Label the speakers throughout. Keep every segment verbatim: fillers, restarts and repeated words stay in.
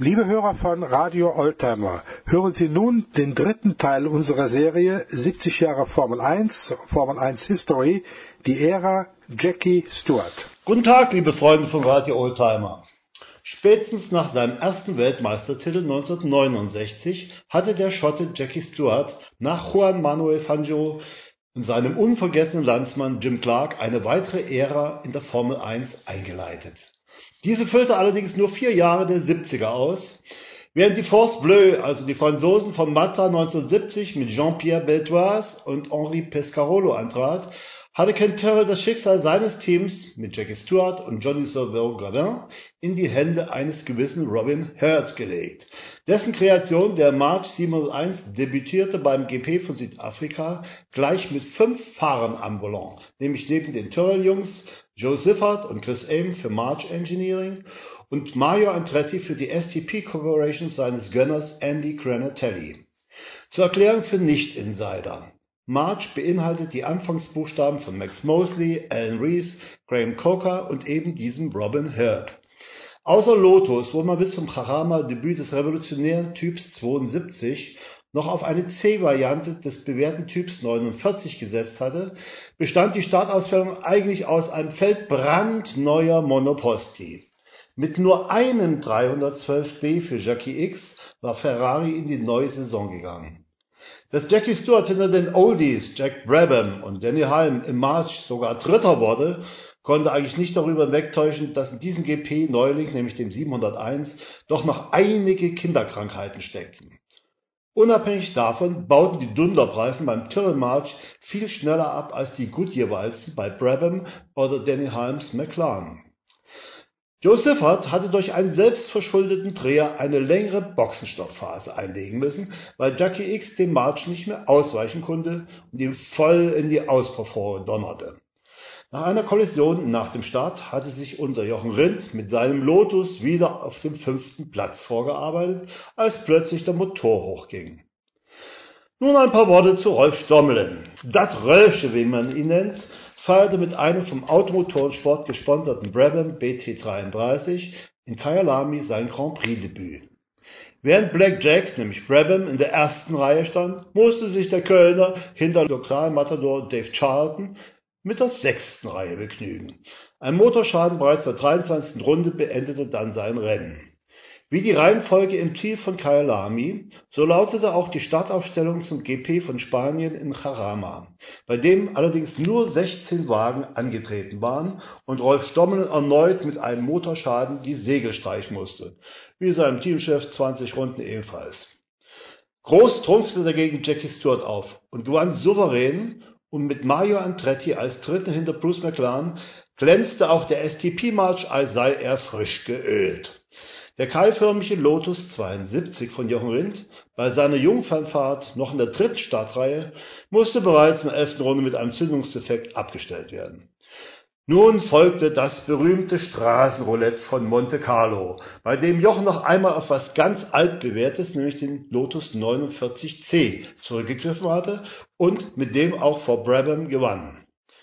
Speaker 1: Liebe Hörer von Radio Oldtimer, hören Sie nun den dritten Teil unserer Serie siebzig Jahre Formel eins, Formel eins History, die Ära Jackie Stewart.
Speaker 2: Guten Tag, liebe Freunde von Radio Oldtimer. Spätestens nach seinem ersten Weltmeistertitel neunzehnhundertneunundsechzig hatte der Schotte Jackie Stewart nach Juan Manuel Fangio und seinem unvergessenen Landsmann Jim Clark eine weitere Ära in der Formel eins eingeleitet. Diese füllte allerdings nur vier Jahre der siebziger aus, während die Force Bleue, also die Franzosen von Matra neunzehnhundertsiebzig mit Jean-Pierre Beltoise und Henri Pescarolo antrat, hatte Ken Tyrrell das Schicksal seines Teams mit Jackie Stewart und Johnny Sauveur-Gravin in die Hände eines gewissen Robin Herd gelegt. Dessen Kreation, der March siebenhunderteins, debütierte beim G P von Südafrika gleich mit fünf Fahrern am Volant, nämlich neben den Tyrrell-Jungs Joe Siffert und Chris Ames für March Engineering und Mario Andretti für die S T P Corporation seines Gönners Andy Granatelli. Zur Erklärung für Nicht-Insider. March beinhaltet die Anfangsbuchstaben von Max Mosley, Alan Rees, Graham Coker und eben diesem Robin Herd. Außer Lotus, wo man bis zum Jarama-Debüt des revolutionären Typs zweiundsiebzig noch auf eine C-Variante des bewährten Typs neunundvierzig gesetzt hatte, bestand die Startausstellung eigentlich aus einem Feld brandneuer Monoposti. Mit nur einem dreihundertzwölf B für Jackie X war Ferrari in die neue Saison gegangen. Dass Jackie Stewart hinter den Oldies Jack Brabham und Denny Hulme im March sogar Dritter wurde, konnte eigentlich nicht darüber wegtäuschen, dass in diesem G P-Neuling, nämlich dem siebenhunderteins, doch noch einige Kinderkrankheiten steckten. Unabhängig davon bauten die Dunlop-Reifen beim Tyrrell March viel schneller ab als die Goodyear-Walzen bei Brabham oder Denny Hulmes McLaren. Joe Siffert hatte durch einen selbstverschuldeten Dreher eine längere Boxenstoppphase einlegen müssen, weil Jackie X dem March nicht mehr ausweichen konnte und ihm voll in die Auspuffrohre donnerte. Nach einer Kollision nach dem Start hatte sich unser Jochen Rindt mit seinem Lotus wieder auf dem fünften Platz vorgearbeitet, als plötzlich der Motor hochging. Nun ein paar Worte zu Rolf Stommelen. Dat Rölsche, wie man ihn nennt, feierte mit einem vom Automotorensport gesponserten Brabham B T dreiunddreißig in Kyalami sein Grand Prix-Debüt. Während Black Jack, nämlich Brabham, in der ersten Reihe stand, musste sich der Kölner hinter Lokalmatador Dave Charlton mit der sechsten Reihe begnügen. Ein Motorschaden bereits der dreiundzwanzigsten Runde beendete dann sein Rennen. Wie die Reihenfolge im Ziel von Kyalami, so lautete auch die Startaufstellung zum G P von Spanien in Jarama, bei dem allerdings nur sechzehn Wagen angetreten waren und Rolf Stommelen erneut mit einem Motorschaden die Segel streichen musste, wie seinem Teamchef zwanzig Runden ebenfalls. Groß trumpfte dagegen Jackie Stewart auf und gewann souverän, und mit Mario Andretti als Dritten hinter Bruce McLaren glänzte auch der S T P-March, als sei er frisch geölt. Der keilförmige Lotus zweiundsiebzig von Jochen Rindt bei seiner Jungfernfahrt noch in der dritten Startreihe musste bereits in der elften Runde mit einem Zündungsdefekt abgestellt werden. Nun folgte das berühmte Straßenroulette von Monte Carlo, bei dem Jochen noch einmal auf was ganz altbewährtes, nämlich den Lotus neunundvierzig C, zurückgegriffen hatte und mit dem auch vor Brabham gewann.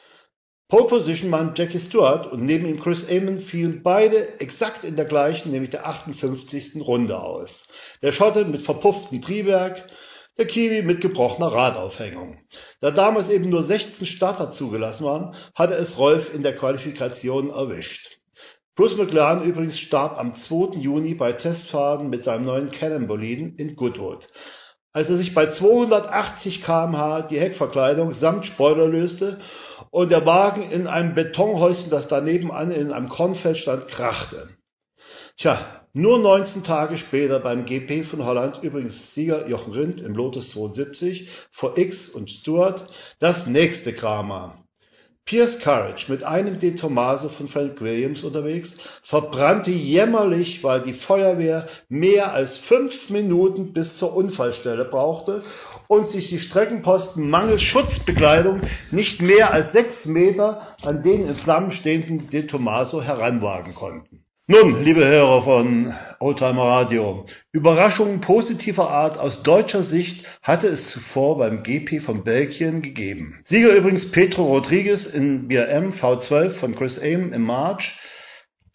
Speaker 2: Pole Position nahm Jackie Stewart und neben ihm Chris Amon fielen beide exakt in der gleichen, nämlich der achtundfünfzigsten Runde aus. Der Schotte mit verpufftem Triebwerk, der Kiwi mit gebrochener Radaufhängung. Da damals eben nur sechzehn Starter zugelassen waren, hatte es Rolf in der Qualifikation erwischt. Bruce McLaren übrigens starb am zweiten Juni bei Testfahrten mit seinem neuen Cannon-Boliden in Goodwood, als er sich bei zweihundertachtzig Kilometer pro Stunde die Heckverkleidung samt Spoiler löste und der Wagen in einem Betonhäuschen, das daneben an in einem Kornfeld stand, krachte. Tja, nur neunzehn Tage später beim G P von Holland, übrigens Sieger Jochen Rindt im Lotus zweiundsiebzig vor X und Stewart, das nächste Drama. Pierce Courage mit einem De Tomaso von Frank Williams unterwegs verbrannte jämmerlich, weil die Feuerwehr mehr als fünf Minuten bis zur Unfallstelle brauchte und sich die Streckenposten mangels Schutzbekleidung nicht mehr als sechs Meter an den in Flammen stehenden De Tomaso heranwagen konnten. Nun, liebe Hörer von Oldtimer Radio, Überraschungen positiver Art aus deutscher Sicht hatte es zuvor beim G P von Belgien gegeben. Sieger übrigens Pedro Rodriguez in B R M V zwölf von Chris Ames im March,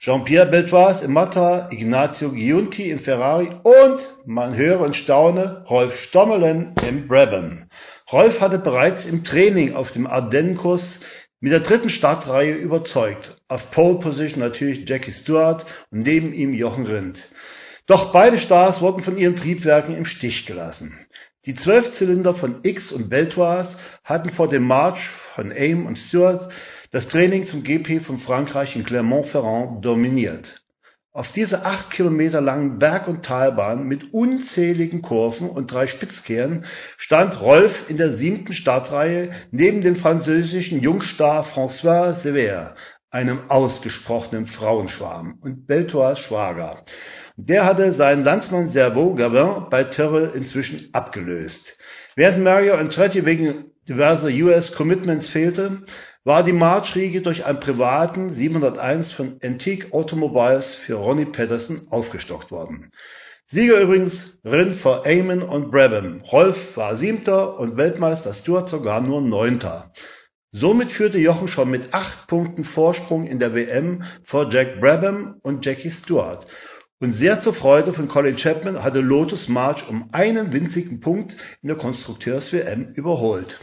Speaker 2: Jean-Pierre Beltoise im Matra, Ignazio Giunti im Ferrari und, man höre und staune, Rolf Stommelen im Brabham. Rolf hatte bereits im Training auf dem Ardennenkurs mit der dritten Startreihe überzeugt. Auf Pole Position natürlich Jackie Stewart und neben ihm Jochen Rindt. Doch beide Stars wurden von ihren Triebwerken im Stich gelassen. Die Zwölfzylinder von Ickx und Beltoise hatten vor dem Marsch von Aim und Stewart das Training zum G P von Frankreich in Clermont-Ferrand dominiert. Auf dieser acht Kilometer langen Berg- und Talbahn mit unzähligen Kurven und drei Spitzkehren stand Rolf in der siebten Startreihe neben dem französischen Jungstar François Sévère, einem ausgesprochenen Frauenschwarm und Beltoise Schwager. Der hatte seinen Landsmann Servo Gavin bei Tyrrell inzwischen abgelöst. Während Mario Andretti wegen diverser U S-Commitments fehlte, war die Marschriege durch einen privaten siebenhunderteins von Antique Automobiles für Ronnie Peterson aufgestockt worden. Sieger übrigens Rindt vor Eamon und Brabham. Rolf war Siebter und Weltmeister Stewart sogar nur Neunter. Somit führte Jochen schon mit acht Punkten Vorsprung in der W M vor Jack Brabham und Jackie Stewart. Und sehr zur Freude von Colin Chapman hatte Lotus March um einen winzigen Punkt in der Konstrukteurs-W M überholt.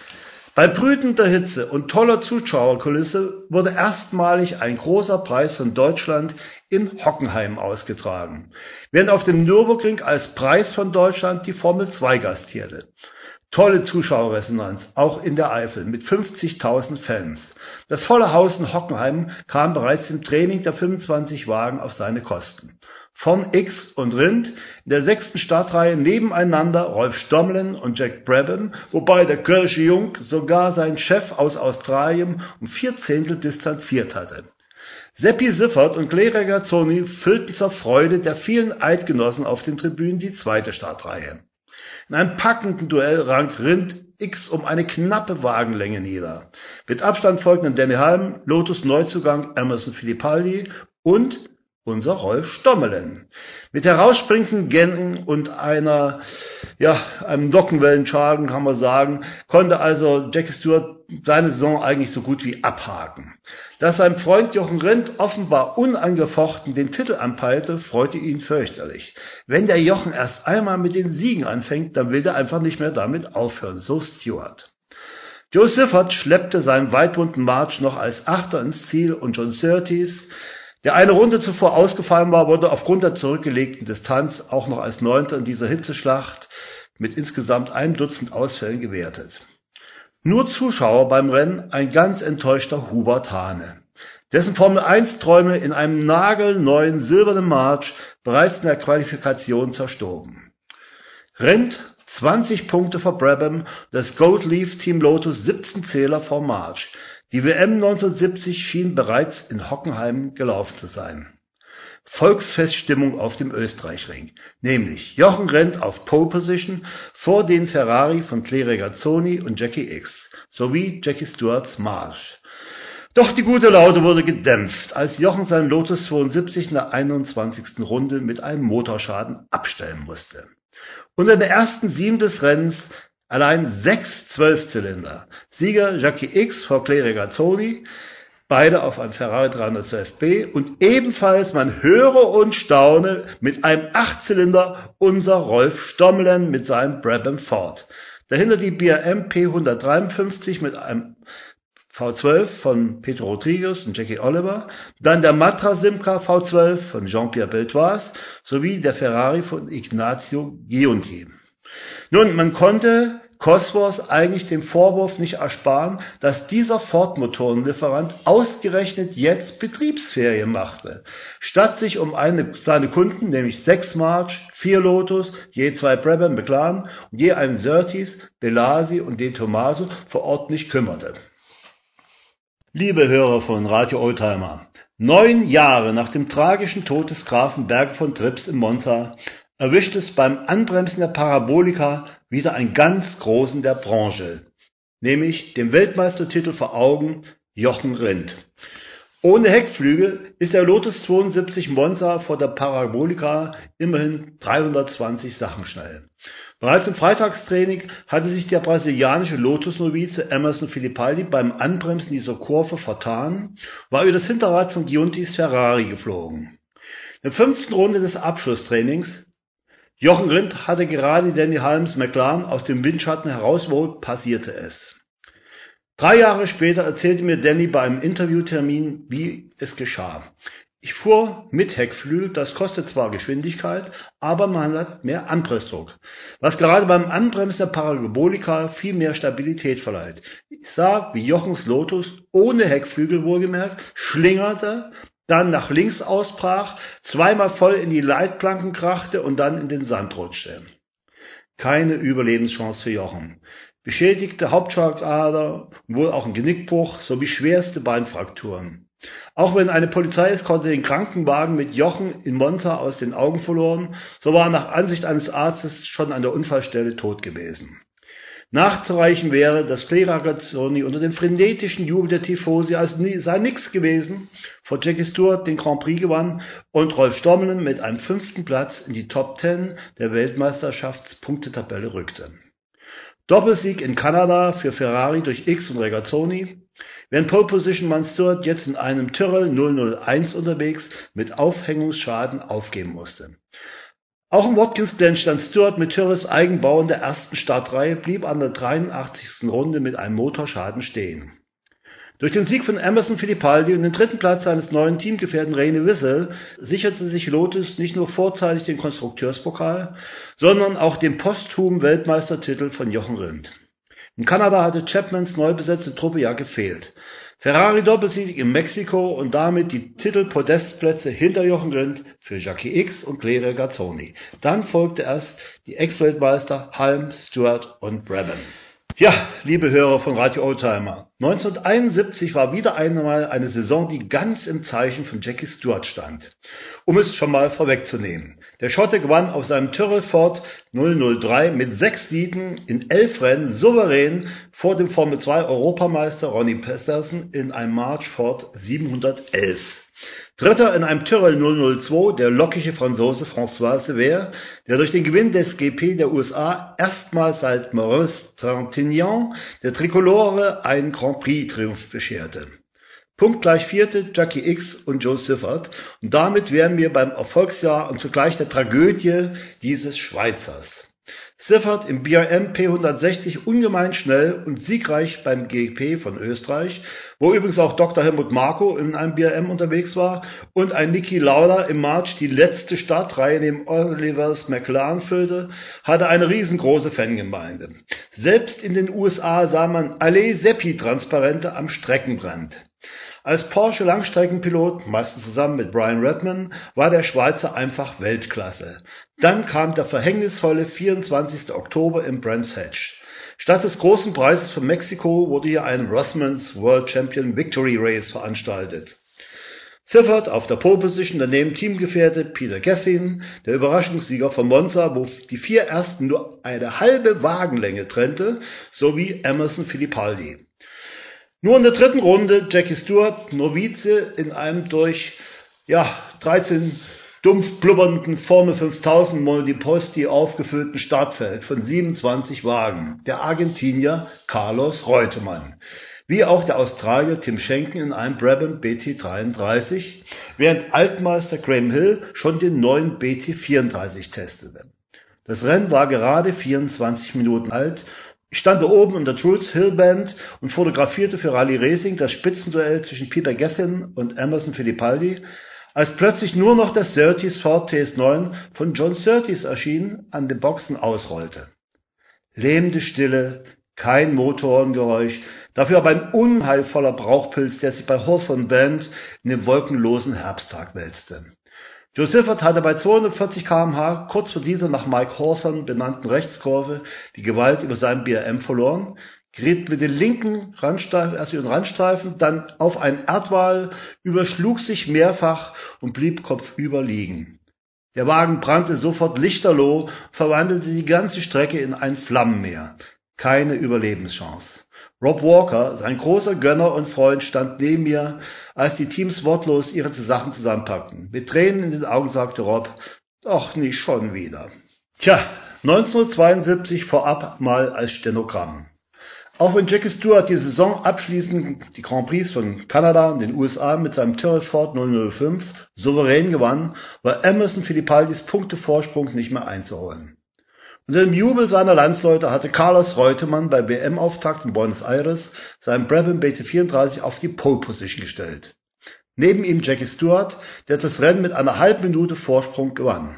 Speaker 2: Bei brütender Hitze und toller Zuschauerkulisse wurde erstmalig ein großer Preis von Deutschland in Hockenheim ausgetragen, während auf dem Nürburgring als Preis von Deutschland die Formel zwei gastierte. Tolle Zuschauerresonanz, auch in der Eifel, mit fünfzigtausend Fans. Das volle Haus in Hockenheim kam bereits im Training der fünfundzwanzig Wagen auf seine Kosten. Von Ickx und Rindt in der sechsten Startreihe nebeneinander Rolf Stommelen und Jack Brabham, wobei der Kölsche Jung sogar seinen Chef aus Australien um vier Zehntel distanziert hatte. Seppi Siffert und Clay Regazzoni füllten zur Freude der vielen Eidgenossen auf den Tribünen die zweite Startreihe. In einem packenden Duell rang Rindt Ickx um eine knappe Wagenlänge nieder. Mit Abstand folgten Danny Halm, Lotus Neuzugang Emerson Fittipaldi und unser Rolf Stommelen. Mit herausspringenden Gängen und einer, ja, einem Nockenwellenschaden kann man sagen, konnte also Jackie Stewart seine Saison eigentlich so gut wie abhaken. Dass sein Freund Jochen Rindt offenbar unangefochten den Titel anpeilte, freute ihn fürchterlich. Wenn der Jochen erst einmal mit den Siegen anfängt, dann will er einfach nicht mehr damit aufhören, so Stewart. Joe Siffert schleppte seinen weitwunden March noch als Achter ins Ziel und John Surtees, der eine Runde zuvor ausgefallen war, wurde aufgrund der zurückgelegten Distanz auch noch als Neunter in dieser Hitzeschlacht mit insgesamt einem Dutzend Ausfällen gewertet. Nur Zuschauer beim Rennen ein ganz enttäuschter Hubert Hane, dessen Formel eins Träume in einem nagelneuen silbernen March bereits in der Qualifikation zerstoben. Rindt zwanzig Punkte vor Brabham, das Gold Leaf Team Lotus siebzehn Zähler vor March. Die W M neunzehnhundertsiebzig schien bereits in Hockenheim gelaufen zu sein. Volksfeststimmung auf dem Österreichring, nämlich Jochen Rindt auf Pole Position vor den Ferrari von Clay Regazzoni und Jackie Ickx sowie Jackie Stewarts March. Doch die gute Laune wurde gedämpft, als Jochen sein Lotus zweiundsiebzig in der einundzwanzigsten Runde mit einem Motorschaden abstellen musste. Unter der ersten sieben des Rennens allein sechs Zwölfzylinder. Sieger Jackie Ickx vor Clay Regazzoni, beide auf einem Ferrari dreihundertzwölf B und ebenfalls, man höre und staune, mit einem Achtzylinder unser Rolf Stommelen mit seinem Brabham Ford. Dahinter die B R M P hundertdreiundfünfzig mit einem V zwölf von Pedro Rodriguez und Jackie Oliver, dann der Matra Simca V zwölf von Jean-Pierre Beltoise sowie der Ferrari von Ignazio Giunti. Nun, man konnte Cosworth eigentlich den Vorwurf nicht ersparen, dass dieser Ford-Motorenlieferant ausgerechnet jetzt Betriebsferien machte, statt sich um eine, seine Kunden, nämlich sechs March, vier Lotus, je zwei Brabham McLaren und je einen Surtees, Belasi und De Tomaso vor Ort nicht kümmerte. Liebe Hörer von Radio Oldtimer, neun Jahre nach dem tragischen Tod des Grafen Berg von Trips in Monza erwischt es beim Anbremsen der Parabolika wieder einen ganz Großen der Branche, nämlich den Weltmeistertitel vor Augen, Jochen Rindt. Ohne Heckflügel ist der Lotus zweiundsiebzig Monza vor der Parabolica immerhin dreihundertzwanzig Sachen schnell. Bereits im Freitagstraining hatte sich der brasilianische Lotus-Novize Emerson Fittipaldi beim Anbremsen dieser Kurve vertan, war über das Hinterrad von Giuntis Ferrari geflogen. In der fünften Runde des Abschlusstrainings, Jochen Rindt hatte gerade Danny Halms McLaren aus dem Windschatten herausgeholt, passierte es. Drei Jahre später erzählte mir Danny bei einem Interviewtermin, wie es geschah. Ich fuhr mit Heckflügel, das kostet zwar Geschwindigkeit, aber man hat mehr Anpressdruck, was gerade beim Anbremsen der Parabolica viel mehr Stabilität verleiht. Ich sah, wie Jochens Lotus, ohne Heckflügel wohlgemerkt, schlingerte, dann nach links ausbrach, zweimal voll in die Leitplanken krachte und dann in den Sand rutschte. Keine Überlebenschance für Jochen. Beschädigte Hauptschlagader, wohl auch ein Genickbruch sowie schwerste Beinfrakturen. Auch wenn eine Polizeieskorte den Krankenwagen mit Jochen in Monza aus den Augen verloren, so war er nach Ansicht eines Arztes schon an der Unfallstelle tot gewesen. Nachzureichen wäre, dass Claire Regazzoni unter dem frenetischen Jubel der Tifosi, als sei nichts gewesen, vor Jackie Stewart den Grand Prix gewann und Rolf Stommelen mit einem fünften Platz in die Top Ten der Weltmeisterschaftspunktetabelle rückte. Doppelsieg in Kanada für Ferrari durch X und Regazzoni, während Pole Position Mann Stewart jetzt in einem Tyrrell null null eins unterwegs mit Aufhängungsschaden aufgeben musste. Auch im Watkins Glen stand Stewart mit Tyrrells Eigenbau in der ersten Startreihe, blieb an der dreiundachtzigsten Runde mit einem Motorschaden stehen. Durch den Sieg von Emerson Fittipaldi und den dritten Platz seines neuen Teamgefährten René Wissel sicherte sich Lotus nicht nur vorzeitig den Konstrukteurspokal, sondern auch den posthumen Weltmeistertitel von Jochen Rindt. In Kanada hatte Chapmans neu besetzte Truppe ja gefehlt. Ferrari Doppelsieg in Mexiko und damit die Titelpodestplätze hinter Jochen Rindt für Jackie X und Claire Regazzoni. Dann folgte erst die Ex-Weltmeister Halm, Stewart und Brabham. Ja, liebe Hörer von Radio Oldtimer, neunzehnhunderteinundsiebzig war wieder einmal eine Saison, die ganz im Zeichen von Jackie Stewart stand. Um es schon mal vorwegzunehmen. Der Schotte gewann auf seinem Tyrrell Ford null null drei mit sechs Siegen in elf Rennen souverän vor dem Formel zwei Europameister Ronnie Peterson in einem March Ford siebenhundertelf. Dritter in einem Tyrrell null null zwei der lockige Franzose François Sever, der durch den Gewinn des G P der U S A erstmals seit Maurice Trintignant der Tricolore einen Grand Prix-Triumph bescherte. Punktgleich vierte Jackie X und Joe Siffert und damit wären wir beim Erfolgsjahr und zugleich der Tragödie dieses Schweizers. Siffert im B R M P hundertsechzig ungemein schnell und siegreich beim G P von Österreich, wo übrigens auch Doktor Helmut Marko in einem B R M unterwegs war und ein Niki Lauda im March die letzte Startreihe neben Olivers McLaren füllte, hatte eine riesengroße Fangemeinde. Selbst in den U S A sah man Allez Seppi-Transparente am Streckenrand. Als Porsche-Langstreckenpilot, meistens zusammen mit Brian Redman, war der Schweizer einfach Weltklasse. Dann kam der verhängnisvolle vierundzwanzigste Oktober im Brands Hatch. Statt des großen Preises von Mexiko wurde hier ein Rothmans World Champion Victory Race veranstaltet. Siffert auf der Pole Position, daneben Teamgefährte Peter Gethin, der Überraschungssieger von Monza, wo die vier Ersten nur eine halbe Wagenlänge trennte, sowie Emerson Fittipaldi. Nur in der dritten Runde Jackie Stewart, Novize, in einem durch ja, dreizehn dumpf blubbernden Formel fünftausend Monoposti aufgefüllten Startfeld von siebenundzwanzig Wagen, der Argentinier Carlos Reutemann, wie auch der Australier Tim Schenken in einem Brabham B T dreiunddreißig, während Altmeister Graham Hill schon den neuen B T vierunddreißig testete. Das Rennen war gerade vierundzwanzig Minuten alt. Ich stand da oben in der Truls Hill Band und fotografierte für Rally Racing das Spitzenduell zwischen Peter Gethin und Emerson Fittipaldi, als plötzlich nur noch der Surtees Ford T S neun von John Surtees erschien, an den Boxen ausrollte. Lähmende Stille, kein Motorengeräusch, dafür aber ein unheilvoller Brauchpilz, der sich bei Hawthorne Bend in dem wolkenlosen Herbsttag wälzte. Joe Siffert hatte bei zweihundertvierzig Kilometer pro Stunde kurz vor dieser nach Mike Hawthorne benannten Rechtskurve die Gewalt über seinem B R M verloren, geriet mit den linken Randstreifen, erst über den Randstreifen, dann auf einen Erdwall, überschlug sich mehrfach und blieb kopfüber liegen. Der Wagen brannte sofort lichterloh, verwandelte die ganze Strecke in ein Flammenmeer. Keine Überlebenschance. Rob Walker, sein großer Gönner und Freund, stand neben mir, als die Teams wortlos ihre Sachen zusammenpackten. Mit Tränen in den Augen sagte Rob, ach, nicht schon wieder. Tja, neunzehnhundertzweiundsiebzig vorab mal als Stenogramm. Auch wenn Jackie Stewart die Saison abschließend die Grand Prix von Kanada und den U S A mit seinem Tyrrell Ford null null fünf souverän gewann, war Emerson Fittipaldis Punktevorsprung nicht mehr einzuholen. Unter dem Jubel seiner Landsleute hatte Carlos Reutemann beim W M-Auftakt in Buenos Aires seinen Brabham B T vierunddreißig auf die Pole Position gestellt. Neben ihm Jackie Stewart, der das Rennen mit einer halben Minute Vorsprung gewann.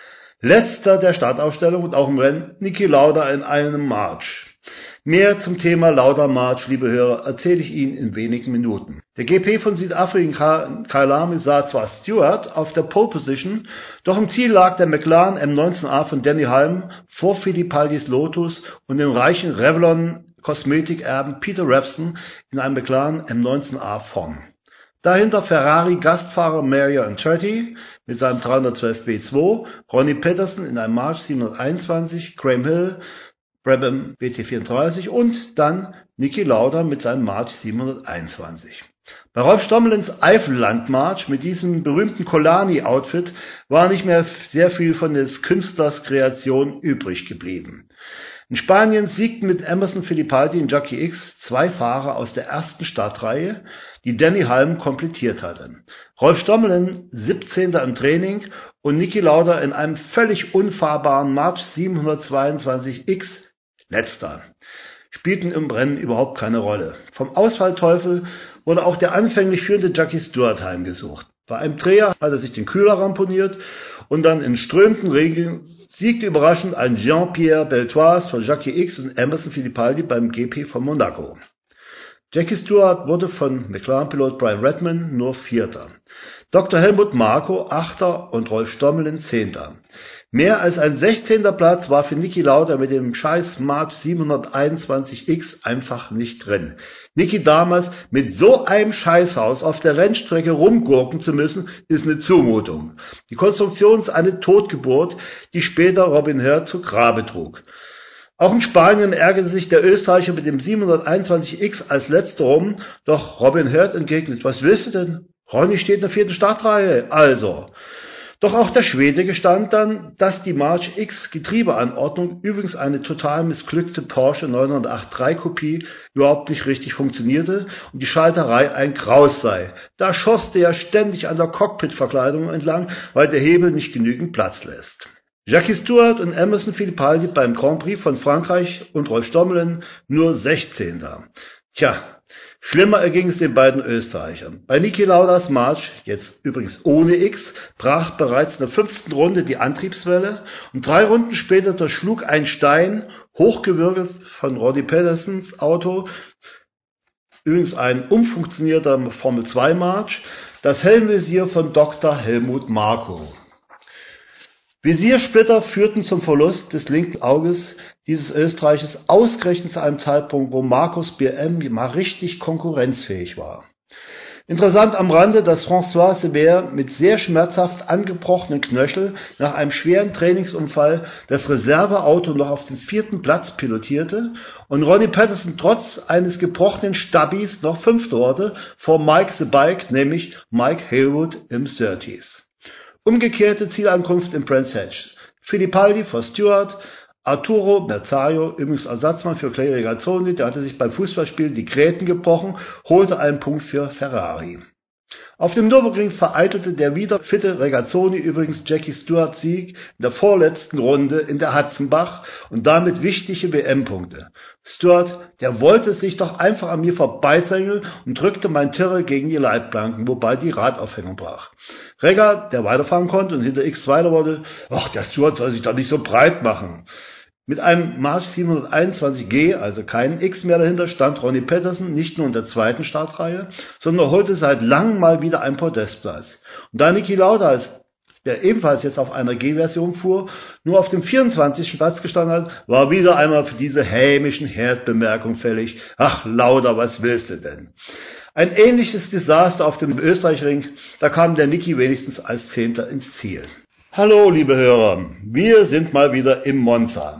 Speaker 2: Letzter der Startaufstellung und auch im Rennen Niki Lauda in einem March. Mehr zum Thema Lauda March, liebe Hörer, erzähle ich Ihnen in wenigen Minuten. Der G P von Südafrika in Kyalami sah zwar Stewart auf der Pole Position, doch im Ziel lag der McLaren M neunzehn A von Denny Hulme vor Fittipaldis Lotus und dem reichen Revlon Kosmetikerben Peter Revson in einem McLaren M neunzehn A vorn. Dahinter Ferrari Gastfahrer Mario Andretti mit seinem dreihundertzwölf B zwei, Ronnie Peterson in einem March siebenhunderteinundzwanzig, Graham Hill Brabham B T vierunddreißig und dann Niki Lauda mit seinem March siebenhunderteinundzwanzig. Bei Rolf Stommelens Eifelland-March mit diesem berühmten Colani-Outfit war nicht mehr sehr viel von des Künstlers Kreation übrig geblieben. In Spanien siegten mit Emerson Fittipaldi und Jockey X zwei Fahrer aus der ersten Startreihe, die Denny Hulme komplettiert hatte. Rolf Stommelen siebzehnter im Training und Niki Lauda in einem völlig unfahrbaren March siebenhundertzweiundzwanzig X letzter. Spielten im Rennen überhaupt keine Rolle. Vom Ausfallteufel wurde auch der anfänglich führende Jackie Stewart heimgesucht. Bei einem Dreher hat er sich den Kühler ramponiert und dann in strömenden Regen siegte überraschend ein Jean-Pierre Beltoise von Jockey X und Emerson Fittipaldi beim G P von Monaco. Jackie Stewart wurde von McLaren-Pilot Brian Redman nur Vierter. Doktor Helmut Marko Achter und Rolf Stommelen Zehnter. Mehr als ein sechzehnter Platz war für Niki Lauda mit dem scheiß March siebenhunderteinundzwanzig X einfach nicht drin. Niki damals mit so einem Scheißhaus auf der Rennstrecke rumgurken zu müssen, ist eine Zumutung. Die Konstruktion ist eine Totgeburt, die später Robin Herd zu Grabe trug. Auch in Spanien ärgerte sich der Österreicher mit dem siebenhunderteinundzwanzig X als letzter rum, doch Robin Herd entgegnet, was willst du denn? Ronny steht in der vierten Startreihe, also. Doch auch der Schwede gestand dann, dass die March X Getriebeanordnung, übrigens eine total missglückte Porsche neunhundertachtunddreißig Kopie, überhaupt nicht richtig funktionierte und die Schalterei ein Graus sei. Da schoss der ja ständig an der Cockpitverkleidung entlang, weil der Hebel nicht genügend Platz lässt. Jackie Stewart und Emerson Fittipaldi beim Grand Prix von Frankreich und Rolf Stommelen nur sechzehnter. Tja, schlimmer erging es den beiden Österreichern. Bei Niki Laudas March, jetzt übrigens ohne X, brach bereits in der fünften Runde die Antriebswelle und drei Runden später durchschlug ein Stein, hochgewirbelt von Ronnie Petersons Auto, übrigens ein umfunktionierter Formel zwei March, das Helmvisier von Doktor Helmut Marko. Visiersplitter führten zum Verlust des linken Auges dieses Österreichers ausgerechnet zu einem Zeitpunkt, wo Marcos B M mal richtig konkurrenzfähig war. Interessant am Rande, dass François Seber mit sehr schmerzhaft angebrochenen Knöchel nach einem schweren Trainingsunfall das Reserveauto noch auf den vierten Platz pilotierte und Ronnie Peterson trotz eines gebrochenen Stabis noch Fünfter wurde vor Mike the Bike, nämlich Mike Haywood im Surtees. Umgekehrte Zielankunft in Brands Hatch. Fittipaldi vor Stewart, Arturo Merzario, übrigens Ersatzmann für Clay Regazzoni, der hatte sich beim Fußballspielen die Gräten gebrochen, holte einen Punkt für Ferrari. Auf dem Nürburgring vereitelte der wieder fitte Regazzoni übrigens Jackie Stewarts Sieg in der vorletzten Runde in der Hatzenbach und damit wichtige W M-Punkte. Stewart, der wollte sich doch einfach an mir vorbeidrängeln und drückte mein Tyrrell gegen die Leitplanken, wobei die Radaufhängung brach. Regga, der weiterfahren konnte und hinter X Zweiter wurde, ach, der Stewart soll sich doch nicht so breit machen. Mit einem March siebenhunderteinundzwanzig G, also kein X mehr dahinter, stand Ronnie Peterson nicht nur in der zweiten Startreihe, sondern holte seit langem mal wieder einen Podestplatz. Und da Niki Lauda, der ebenfalls jetzt auf einer G-Version fuhr, nur auf dem vierundzwanzigsten Platz gestanden hat, war wieder einmal für diese hämischen Herdbemerkung fällig. Ach Lauda, was willst du denn? Ein ähnliches Desaster auf dem Österreichring, da kam der Niki wenigstens als Zehnter ins Ziel. Hallo liebe Hörer, wir sind mal wieder im Monza.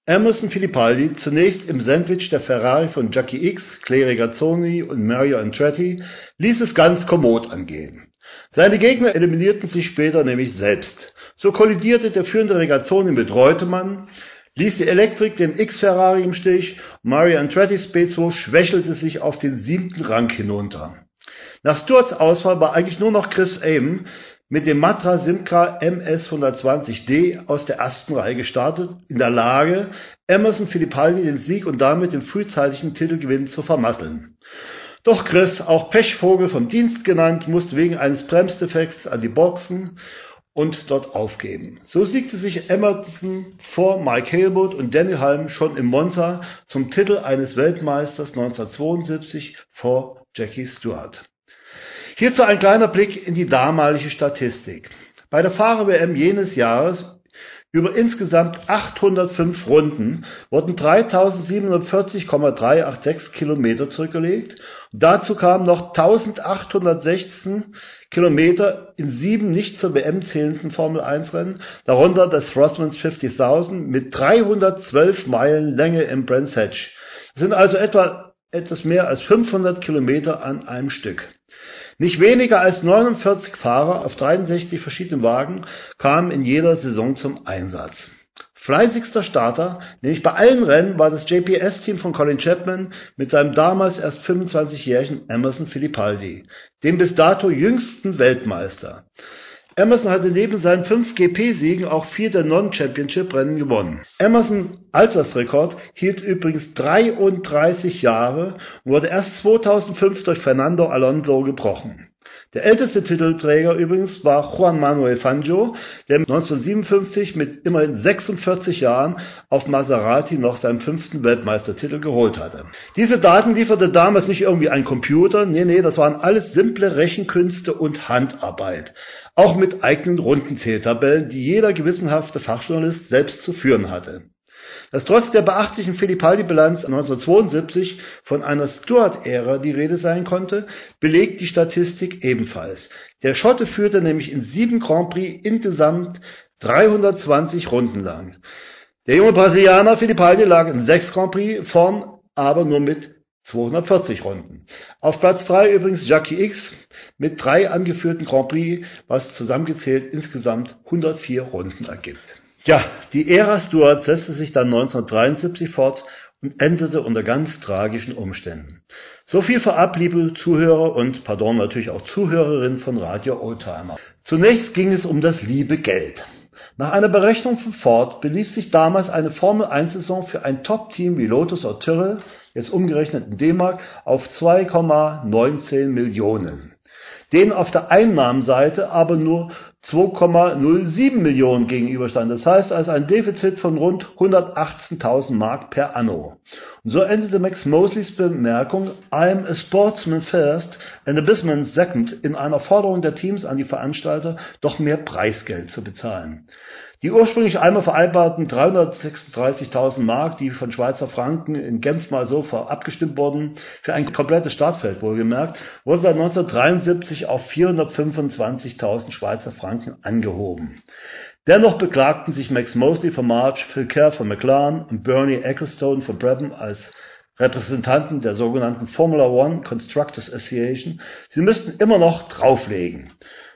Speaker 2: Emerson Fittipaldi, zunächst im Sandwich der Ferrari von Jackie Ickx, Clay Regazzoni und Mario Andretti, ließ es ganz kommod angehen. Seine Gegner eliminierten sich später nämlich selbst. So kollidierte der führende Regazzoni mit Reutemann, ließ die Elektrik den X-Ferrari im Stich, Mario Andretti's B zwei schwächelte sich auf den siebten Rang hinunter. Nach Stewarts Ausfall war eigentlich nur noch Chris Amon mit dem Matra Simca M S hundertzwanzig D aus der ersten Reihe gestartet, in der Lage, Emerson Fittipaldi den Sieg und damit den frühzeitigen Titelgewinn zu vermasseln. Doch Chris, auch Pechvogel vom Dienst genannt, musste wegen eines Bremsdefekts an die Boxen und dort aufgeben. So siegte sich Emerson vor Mike Hailwood und Danny Halm schon im Monza zum Titel eines Weltmeisters neunzehnhundertzweiundsiebzig vor Jackie Stewart. Hierzu ein kleiner Blick in die damalige Statistik. Bei der Fahrer-W M jenes Jahres über insgesamt achthundertfünf Runden wurden dreitausendsiebenhundertvierzig Komma dreihundertsechsundachtzig Kilometer zurückgelegt. Dazu kamen noch eintausendachthundertsechzehn Kilometer in sieben nicht zur W M zählenden Formel eins Rennen, darunter der Throtmans fünfzigtausend mit dreihundertzwölf Meilen Länge im Brands Hatch. Das sind also etwa etwas mehr als fünfhundert Kilometer an einem Stück. Nicht weniger als neunundvierzig Fahrer auf dreiundsechzig verschiedenen Wagen kamen in jeder Saison zum Einsatz. Fleißigster Starter, nämlich bei allen Rennen, war das J P S-Team von Colin Chapman mit seinem damals erst fünfundzwanzigjährigen Emerson Fittipaldi, dem bis dato jüngsten Weltmeister. Emerson hatte neben seinen fünf G P-Siegen auch vier der Non-Championship-Rennen gewonnen. Emersons Altersrekord hielt übrigens dreiunddreißig Jahre und wurde erst zweitausendfünf durch Fernando Alonso gebrochen. Der älteste Titelträger übrigens war Juan Manuel Fangio, der neunzehnhundertsiebenundfünfzig mit immerhin sechsundvierzig Jahren auf Maserati noch seinen fünften Weltmeistertitel geholt hatte. Diese Daten lieferte damals nicht irgendwie ein Computer, nee, nee, das waren alles simple Rechenkünste und Handarbeit. Auch mit eigenen Rundenzähltabellen, die jeder gewissenhafte Fachjournalist selbst zu führen hatte. Dass trotz der beachtlichen Fittipaldi-Bilanz neunzehnhundertzweiundsiebzig von einer Stewart-Ära die Rede sein konnte, belegt die Statistik ebenfalls. Der Schotte führte nämlich in sieben Grand Prix insgesamt dreihundertzwanzig Runden lang. Der junge Brasilianer Fittipaldi lag in sechs Grand Prix vorn, aber nur mit zweihundertvierzig Runden. Auf Platz drei übrigens Jackie Ickx mit drei angeführten Grand Prix, was zusammengezählt insgesamt hundertvier Runden ergibt. Ja, die Ära Stewart setzte sich dann neunzehnhundertdreiundsiebzig fort und endete unter ganz tragischen Umständen. So viel vorab, liebe Zuhörer und, pardon, natürlich auch Zuhörerinnen von Radio Oldtimer. Zunächst ging es um das liebe Geld. Nach einer Berechnung von Ford belief sich damals eine Formel eins Saison für ein Top-Team wie Lotus oder Tyrrell, jetzt umgerechnet in D-Mark, auf zwei Komma neunzehn Millionen. Denen auf der Einnahmenseite aber nur zwei Komma null sieben Millionen gegenüberstand. Das heißt also ein Defizit von rund hundertachtzehntausend Mark per anno. Und so endete Max Mosleys Bemerkung "I'm a sportsman first and a businessman second" in einer Forderung der Teams an die Veranstalter, doch mehr Preisgeld zu bezahlen. Die ursprünglich einmal vereinbarten dreihundertsechsunddreißigtausend Mark, die von Schweizer Franken in Genf mal so abgestimmt wurden, für ein komplettes Startfeld wohlgemerkt, wurden dann neunzehnhundertdreiundsiebzig auf vierhundertfünfundzwanzigtausend Schweizer Franken angehoben. Dennoch beklagten sich Max Mosley von March, Phil Kerr von McLaren und Bernie Ecclestone von Brabham als Repräsentanten der sogenannten Formula One Constructors Association, sie müssten immer noch drauflegen.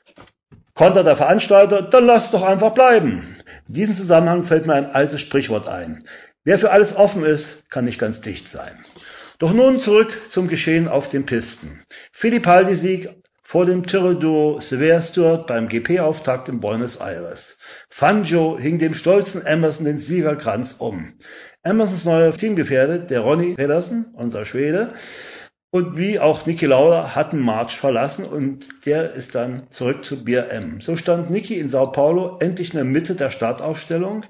Speaker 2: Kontert der Veranstalter, dann lasst doch einfach bleiben. In diesem Zusammenhang fällt mir ein altes Sprichwort ein. Wer für alles offen ist, kann nicht ganz dicht sein. Doch nun zurück zum Geschehen auf den Pisten. Fittipaldi-Sieg vor dem Tyrrell-Duo Severe Stewart beim G P-Auftakt in Buenos Aires. Fangio hing dem stolzen Emerson den Siegerkranz um. Emersons neuer Teamgefährte, der Ronnie Pedersen, unser Schwede, und wie auch Niki Lauda hatten March verlassen und der ist dann zurück zu B R M. So stand Niki in Sao Paulo endlich in der Mitte der Startaufstellung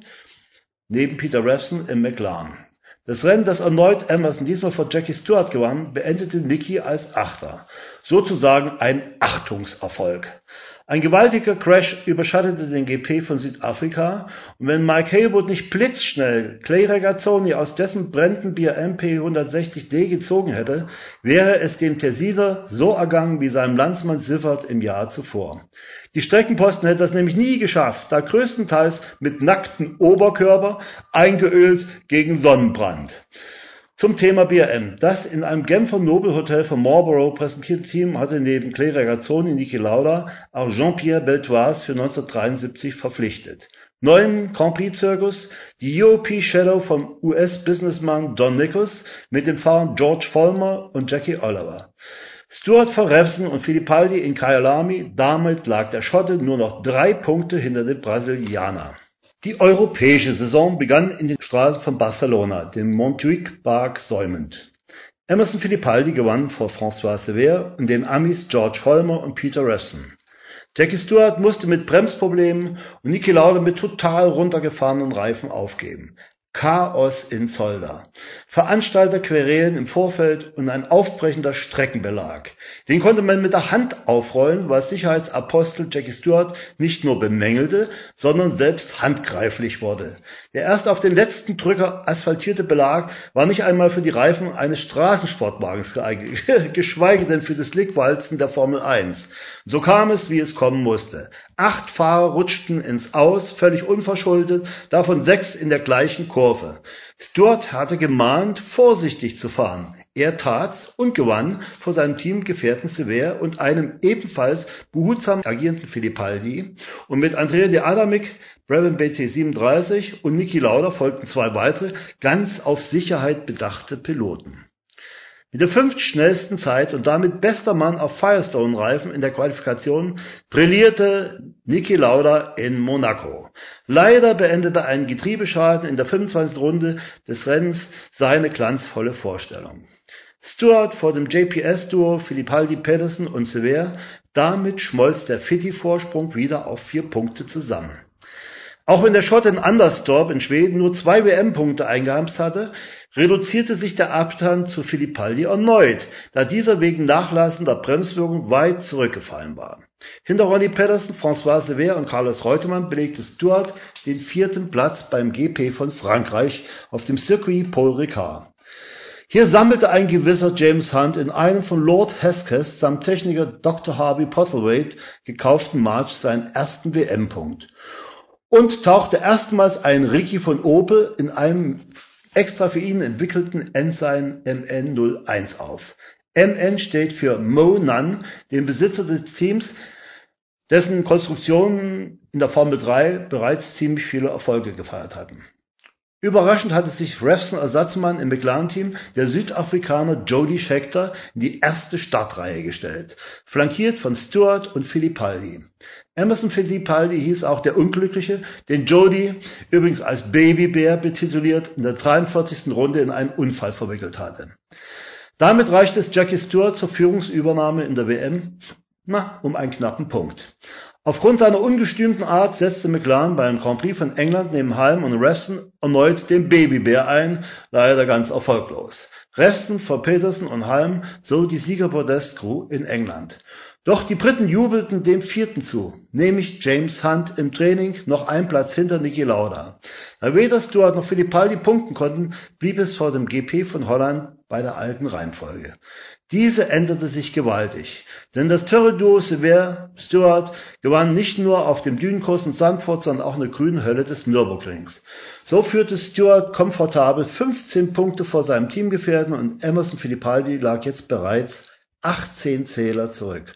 Speaker 2: neben Peter Revson im McLaren. Das Rennen, das erneut Emerson diesmal vor Jackie Stewart gewann, beendete Niki als Achter. Sozusagen ein Achtungserfolg. Ein gewaltiger Crash überschattete den G P von Südafrika und wenn Mike Haywood nicht blitzschnell Clay Regazzoni aus dessen Brandon-Bier M P hundertsechzig D gezogen hätte, wäre es dem Tessiner so ergangen wie seinem Landsmann Siffert im Jahr zuvor. Die Streckenposten hätte das nämlich nie geschafft, da größtenteils mit nacktem Oberkörper, eingeölt gegen Sonnenbrand. Zum Thema B M. Das in einem Genfer Nobelhotel von Marlborough präsentierte Team hatte neben Clay Regazzoni und Niki Lauda auch Jean-Pierre Beltoise für neunzehnhundertdreiundsiebzig verpflichtet. Neu im Grand Prix-Zirkus die U O P Shadow vom U S-Businessman Don Nichols mit dem Fahrer George Follmer und Jackie Oliver. Stewart vor Revson und Fittipaldi in Kyalami, damit lag der Schotte nur noch drei Punkte hinter dem Brasilianer. Die europäische Saison begann in den Straßen von Barcelona, dem Montjuic Park säumend. Emerson Fittipaldi gewann vor François Sever und den Amis George Follmer und Peter Revson. Jackie Stewart musste mit Bremsproblemen und Niki Lauda mit total runtergefahrenen Reifen aufgeben. Chaos in Zolder. Veranstalterquerelen im Vorfeld und ein aufbrechender Streckenbelag. Den konnte man mit der Hand aufrollen, was Sicherheitsapostel Jackie Stewart nicht nur bemängelte, sondern selbst handgreiflich wurde. Der erst auf den letzten Drücker asphaltierte Belag war nicht einmal für die Reifen eines Straßensportwagens geeignet, geschweige denn für das Slickwalzen der Formel eins. So kam es, wie es kommen musste. Acht Fahrer rutschten ins Aus, völlig unverschuldet, davon sechs in der gleichen Kurve. Stewart hatte gemahnt, vorsichtig zu fahren. Er tat's und gewann vor seinem Teamgefährten Sever und einem ebenfalls behutsam agierenden Fittipaldi. Und mit Andrea De Adamic, Brabham B T siebenunddreißig und Niki Lauda folgten zwei weitere, ganz auf Sicherheit bedachte Piloten. Mit der fünftschnellsten Zeit und damit bester Mann auf Firestone-Reifen in der Qualifikation brillierte Niki Lauda in Monaco. Leider beendete ein Getriebeschaden in der fünfundzwanzigsten Runde des Rennens seine glanzvolle Vorstellung. Stewart vor dem J P S-Duo Fittipaldi, Pedersen und Sever, damit schmolz der Fitti-Vorsprung wieder auf vier Punkte zusammen. Auch wenn der Schotte in Anderstorp in Schweden nur zwei W M-Punkte eingeheimst hatte, reduzierte sich der Abstand zu Fittipaldi erneut, da dieser wegen nachlassender Bremswirkung weit zurückgefallen war. Hinter Ronnie Pedersen, François Sever und Carlos Reutemann belegte Stewart den vierten Platz beim G P von Frankreich auf dem Circuit Paul Ricard. Hier sammelte ein gewisser James Hunt in einem von Lord Hesketh samt Techniker Doktor Harvey Postlethwaite gekauften March seinen ersten W M-Punkt. Und tauchte erstmals ein Ricky von Opel in einem extra für ihn entwickelten Ensign M N null eins auf. M N steht für Mo Nunn, dem Besitzer des Teams, dessen Konstruktionen in der Formel drei bereits ziemlich viele Erfolge gefeiert hatten. Überraschend hatte sich Revson Ersatzmann im McLaren-Team, der Südafrikaner Jody Scheckter, in die erste Startreihe gestellt, flankiert von Stewart und Fittipaldi. Emerson Fittipaldi hieß auch der Unglückliche, den Jody, übrigens als Babybär betituliert, in der dreiundvierzigsten Runde in einen Unfall verwickelt hatte. Damit reichte es Jackie Stewart zur Führungsübernahme in der W M, na, um einen knappen Punkt. Aufgrund seiner ungestümten Art setzte McLaren beim Grand Prix von England neben Halm und Revson erneut den Babybär ein, leider ganz erfolglos. Revson vor Peterson und Halm, so die Siegerpodest-Crew in England. Doch die Briten jubelten dem Vierten zu, nämlich James Hunt im Training noch ein Platz hinter Niki Lauda. Da weder Stewart noch Fittipaldi punkten konnten, blieb es vor dem G P von Holland bei der alten Reihenfolge. Diese änderte sich gewaltig, denn das Tyrrell-Duo Sever-Stewart gewann nicht nur auf dem Dünenkurs in Zandvoort, sondern auch in der grünen Hölle des Nürburgrings. So führte Stewart komfortabel fünfzehn Punkte vor seinem Teamgefährten und Emerson Fittipaldi lag jetzt bereits achtzehn Zähler zurück.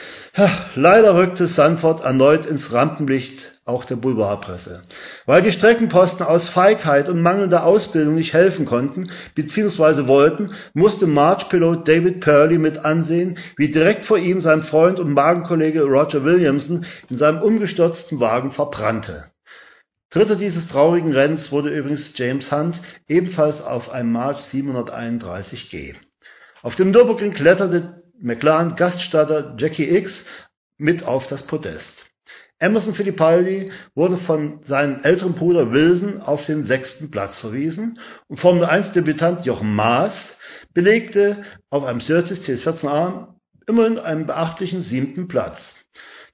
Speaker 2: Leider rückte Zandvoort erneut ins Rampenlicht auch der Boulevardpresse. Weil die Streckenposten aus Feigheit und mangelnder Ausbildung nicht helfen konnten bzw. wollten, musste March-Pilot David Purley mit ansehen, wie direkt vor ihm sein Freund und Magenkollege Roger Williamson in seinem umgestürzten Wagen verbrannte. Dritter dieses traurigen Rennens wurde übrigens James Hunt, ebenfalls auf einem March siebenhunderteinunddreißig G. Auf dem Nürburgring kletterte McLaren-Gaststarter Jackie Ickx mit auf das Podest. Emerson Fittipaldi wurde von seinem älteren Bruder Wilson auf den sechsten Platz verwiesen und Formel eins Debütant Jochen Maas belegte auf einem Surtees T S vierzehn A immerhin einen beachtlichen siebten Platz.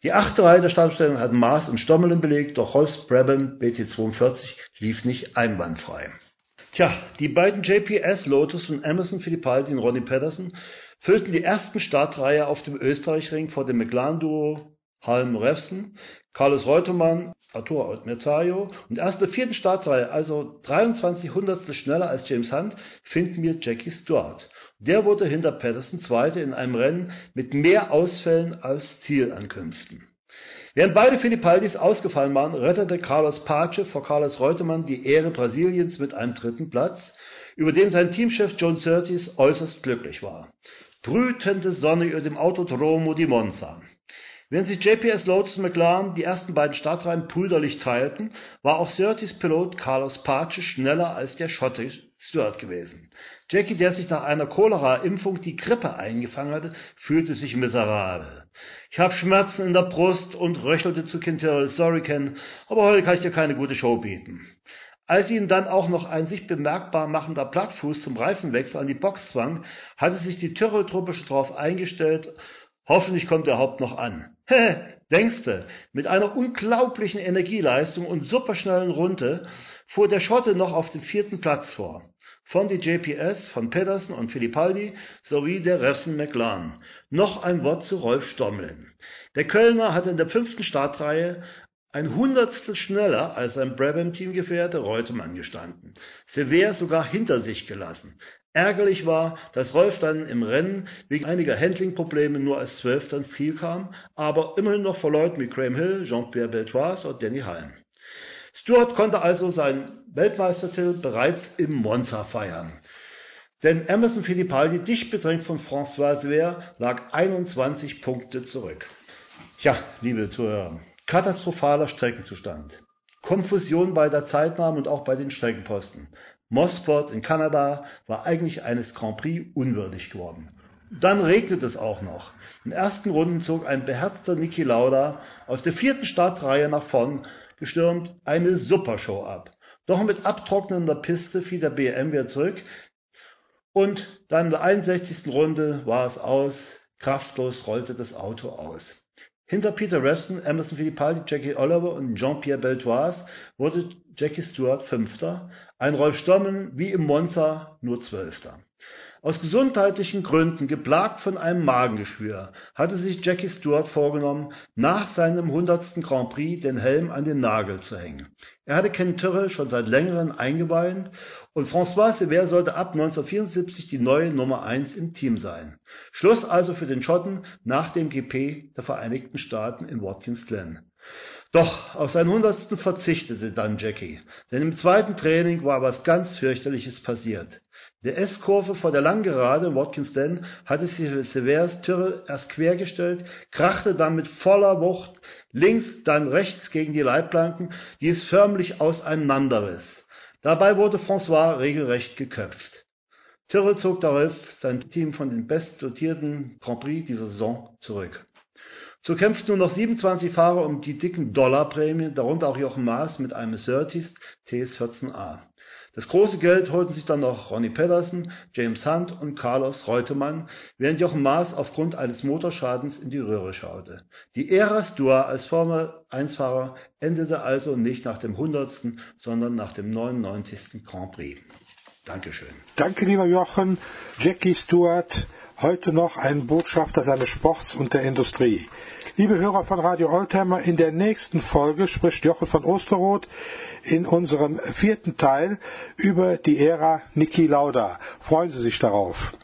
Speaker 2: Die achte Reihe der Startaufstellung hatten Maas und Stommelen belegt, doch Rolf Brabham B T zweiundvierzig lief nicht einwandfrei. Tja, die beiden J P S Lotus und Emerson Fittipaldi und Ronnie Peterson füllten die ersten Startreihe auf dem Österreichring vor dem McLaren-Duo Halm Revson, Carlos Reutemann, Arturo Merzario und erst in der vierten Startreihe, also dreiundzwanzig Hundertstel schneller als James Hunt, finden wir Jackie Stewart. Der wurde hinter Peterson Zweiter in einem Rennen mit mehr Ausfällen als Zielankünften. Während beide Fittipaldis ausgefallen waren, rettete Carlos Pace vor Carlos Reutemann die Ehre Brasiliens mit einem dritten Platz, über den sein Teamchef John Surtees äußerst glücklich war. Brütende Sonne über dem Autodromo di Monza. Während sich J P S Lotus und McLaren die ersten beiden Startreihen brüderlich teilten, war auch Surtees Pilot Carlos Pace schneller als der Schotte Stewart gewesen. Jackie, der sich nach einer Cholera-Impfung die Grippe eingefangen hatte, fühlte sich miserabel. Ich habe Schmerzen in der Brust und röchelte zu Quintero, sorry Ken, aber heute kann ich dir keine gute Show bieten. Als ihn dann auch noch ein sich bemerkbar machender Plattfuß zum Reifenwechsel an die Box zwang, hatte sich die Tyrrell-Truppe schon darauf eingestellt, hoffentlich kommt der Haupt noch an. Hä, denkste, mit einer unglaublichen Energieleistung und superschnellen Runde fuhr der Schotte noch auf dem vierten Platz vor. Von die J P S, von Peterson und Fittipaldi sowie der Revson McLaren. Noch ein Wort zu Rolf Stommelen. Der Kölner hatte in der fünften Startreihe ein Hundertstel schneller als sein Brabham-Teamgefährte Reutemann gestanden. Sever sogar hinter sich gelassen. Ärgerlich war, dass Rolf dann im Rennen wegen einiger Handling-Probleme nur als Zwölfter ins Ziel kam, aber immerhin noch vor Leuten wie Graham Hill, Jean-Pierre Beltoise und Danny Halm. Stewart konnte also seinen Weltmeistertitel bereits im Monza feiern. Denn Emerson Fittipaldi, dicht bedrängt von François Sever, lag einundzwanzig Punkte zurück. Ja, liebe Zuhörer, katastrophaler Streckenzustand. Konfusion bei der Zeitnahme und auch bei den Streckenposten. Mosport in Kanada war eigentlich eines Grand Prix unwürdig geworden. Dann regnet es auch noch. In den ersten Runden zog ein beherzter Niki Lauda aus der vierten Startreihe nach vorn gestürmt eine Supershow ab. Doch mit abtrocknender Piste fiel der B M wieder zurück und dann in der einundsechzigsten Runde war es aus, kraftlos rollte das Auto aus. Hinter Peter Revson, Emerson Fittipaldi, Jackie Oliver und Jean-Pierre Beltoise wurde Jackie Stewart Fünfter, ein Rolf Stommelen wie im Monza nur Zwölfter. Aus gesundheitlichen Gründen, geplagt von einem Magengeschwür, hatte sich Jackie Stewart vorgenommen, nach seinem hundertsten Grand Prix den Helm an den Nagel zu hängen. Er hatte Ken Tyrrell schon seit längerem eingeweint und François Sever sollte ab neunzehnhundertvierundsiebzig die neue Nummer eins im Team sein. Schluss also für den Schotten nach dem G P der Vereinigten Staaten in Watkins Glen. Doch auf seinen hundertsten verzichtete dann Jackie, denn im zweiten Training war was ganz fürchterliches passiert. Der S-Kurve vor der Langgerade in Watkins Glen hatte sich Severs Tyrrell erst quergestellt, krachte dann mit voller Wucht links, dann rechts gegen die Leitplanken, die es förmlich auseinanderriss. Dabei wurde François regelrecht geköpft. Tyrrell zog darauf sein Team von den bestdotierten Grand Prix dieser Saison zurück. So kämpften nur noch siebenundzwanzig Fahrer um die dicken Dollarprämie, darunter auch Jochen Maas mit einem Surtees T S vierzehn A. Das große Geld holten sich dann noch Ronnie Peterson, James Hunt und Carlos Reutemann, während Jochen Maas aufgrund eines Motorschadens in die Röhre schaute. Die Ära Stewart als Formel eins Fahrer endete also nicht nach dem hundertsten, sondern nach dem neunundneunzigsten Grand Prix. Dankeschön.
Speaker 1: Danke, lieber Jochen. Jackie Stewart, heute noch ein Botschafter seines Sports und der Industrie. Liebe Hörer von Radio Oldtimer, in der nächsten Folge spricht Jochen von Osterroth in unserem vierten Teil über die Ära Niki Lauda. Freuen Sie sich darauf.